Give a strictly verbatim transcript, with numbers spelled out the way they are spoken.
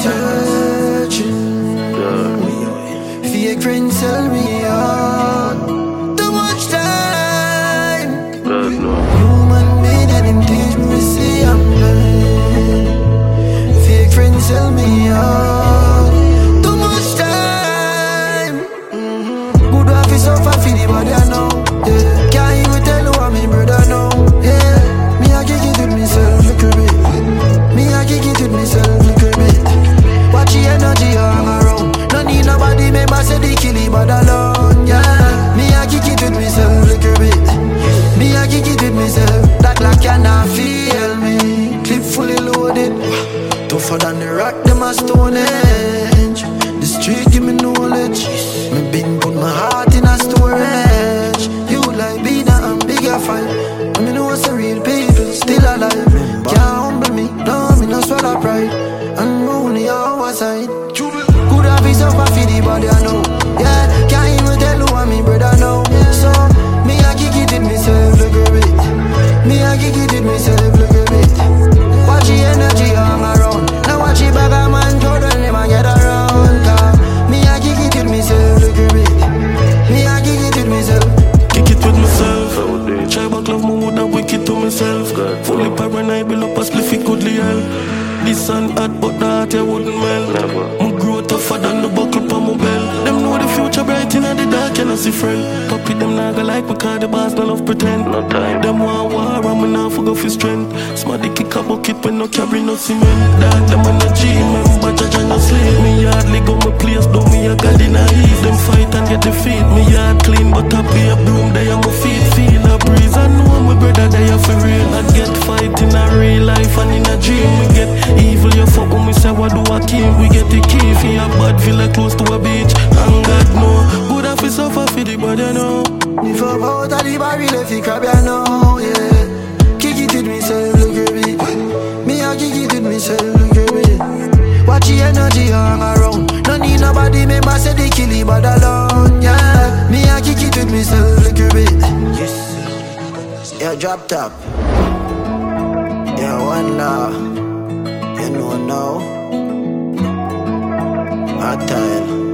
searching. Fake friends sell me out. Too much time. Human made and him teach me to see I'm blind. Fake friends sell me out. Too much time. Mm-hmm. Good office of a feel body I know. Yeah. Can't even tell who I'm my brother now. Yeah. Me I kick it with myself little bit. Me I kick it with myself little bit. Watch the energy hang around. No need nobody member say the kill it but alone. Yeah. Me I kick it with myself little bit. Me I kick it with myself. That like cannot feel me. Clip fully loaded. Tougher than the rock, them a stone edge. The street give me knowledge. Me been put my heart in a storage. You like Bina and bigger fight. I mean know what's the real people still alive. Can't humble me, no me no swallow pride. And only our side. Good office of a feed the body I know. Yeah, can't even tell who I'm my brother now. So me I kick it with myself look a bit. Me I kick it with myself look a bit. Watch the energy hang around. Now watch the bag of man throw them them and get around. Cause me I kick it with myself look a bit. Me I kick it with myself. Kick it with myself. Try back love my would have wicked to myself. Fully paranoid, build up a spliffy goodly hell. This sun hot but the heart you wouldn't melt. My grow tougher than the buckle on my belt. Them know the future bright in the dark and I see friend. Puppy them naga like because the boss no love pretend. No time. Them want war and me now forgo for strength. Smarty kick a bucket when no carry no cement. Dog them on the G member judge and no sleep. Me hardly go my place though me a god in a heat. Them fight and get defeat. Me yard clean but I play a broom they on my feet. Feel a breeze I know my brother they are for real. I get fight in a real life and in a dream. We get evil you fuck when me say what do I keep. We get the key for a bad villa close to a beach. And God know good office suffer for the body know. Me fuck out of the barrel if you crab ya know. Yeah. Kick it with myself look a bit. Me I kick it with myself look a bit. Watch the energy hang around. No need nobody member say the kill it but alone. Yeah. Me I kick it with myself look a bit. Yes. Yeah, drop top. Yeah, one now. You know now. Hot tile.